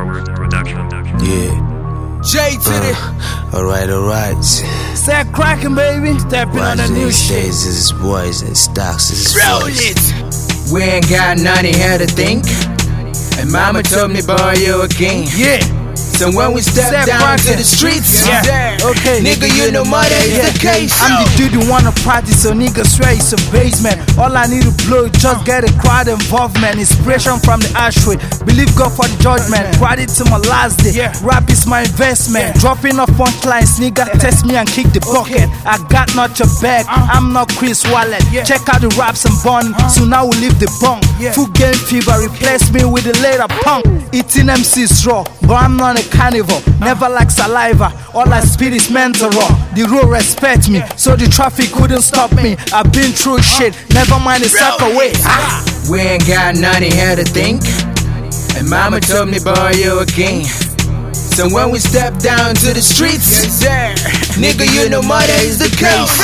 Production. Yeah. J to the Alright. set cracking, baby. Stepping on the new shit. Shades is his boys and stocks is his Roll voice. it. We ain't got nothing here to think. And mama told me, boy, you a king. Yeah. So when we step Step down cracking. to the streets, Yeah. Okay. nigga, you know mother is the case. I'm the dude who wanna party, so niggas swear it's a basement. All I need to blow, just get a crowd involvement. Inspiration from the ashtray. Believe God for the judgment. Party to my last day. Rap is my investment. Dropping off punchlines, nigga, test me and kick the bucket. I got not your bag, I'm not Chris Wallet. Check out the raps and bun, so now we leave the bunk. Full game fever, replace me with a later punk. Eating MC's raw, but I'm not a carnivore. Never like saliva, all I spit is mental raw. The road respect me, so the traffic couldn't stop me. I've been through shit, never mind the step away. We ain't got nothing here to think. And mama told me, boy, you a king. So when we step down to the streets, nigga, you know mother is the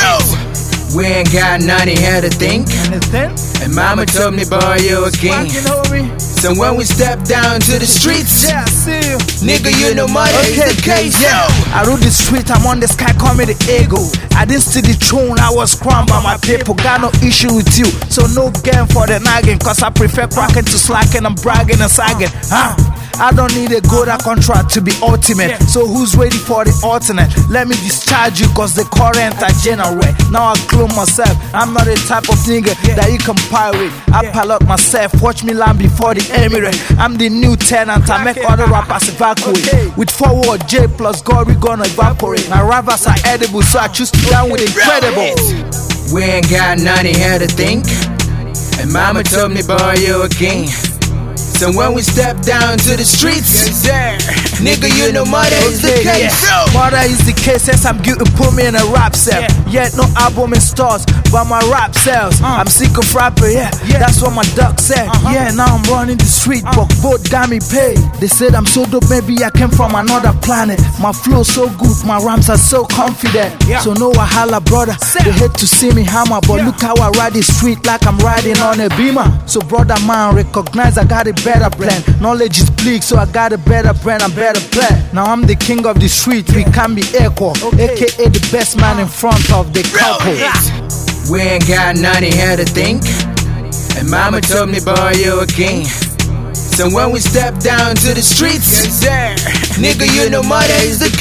case. We ain't got nothing here to think. And mama told me, boy, you a king. So when we step down to the streets, Yeah, I see you. nigga, you know mother is the case. Yeah, I rode the street, I'm on the sky, call me the ego. I didn't steal the throne, I was crowned by my people. Got no issue with you, so no game for the nagging. Cause I prefer cracking to slacking and bragging and sagging. I don't need a golden contract to be ultimate. So who's ready for the alternate? Let me discharge you cause the current I generate. Now I clone myself, I'm not the type of nigga that you can pirate. I pilot myself, watch me land before the Emirate. I'm the new tenant, I make other rappers evacuate. With forward J plus God, we gonna evaporate. My rivals are edible, so I choose to down with incredible. We ain't got nothing here to think. And mama told me, boy, you a king. So when we step down to the streets, nigga, you know mother is the case. Mother is the case, yes, I'm guilty, put me in a rap cell. Yet no album in stores, but my rap sells. I'm sick of rapper, that's what my duck said. Yeah, now I'm running the street, but both got me paid. They said I'm so dope, maybe I came from another planet. My flow so good, my rhymes are so confident. So no wahala, brother, they hate to see me hammer, but look how I ride the street like I'm riding on a beamer. So brother man, recognize I got a better plan. Knowledge is bleak, so I got a better brand and better plan. Now I'm the king of the street, we can be equal, aka the best man in front of the couple. We ain't got nothing here to think. And mama told me, boy, you a king. So when we step down to the streets, nigga, you know mother is the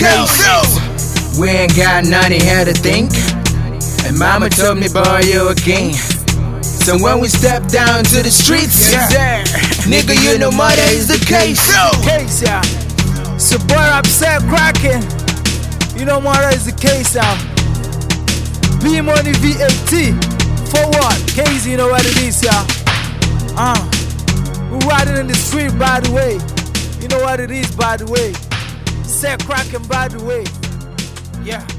case. We ain't got nothing here to think. And mama told me, boy, you a king. So when we step down to the streets, nigga, you know mother is the case. Yeah. So boy, upset cracking. You know mother is the case now. B Money VAT. Forward. KZ, you know what it is, yeah. We're riding in the street, by the way. You know what it is, by the way. Set cracking, by the way. Yeah.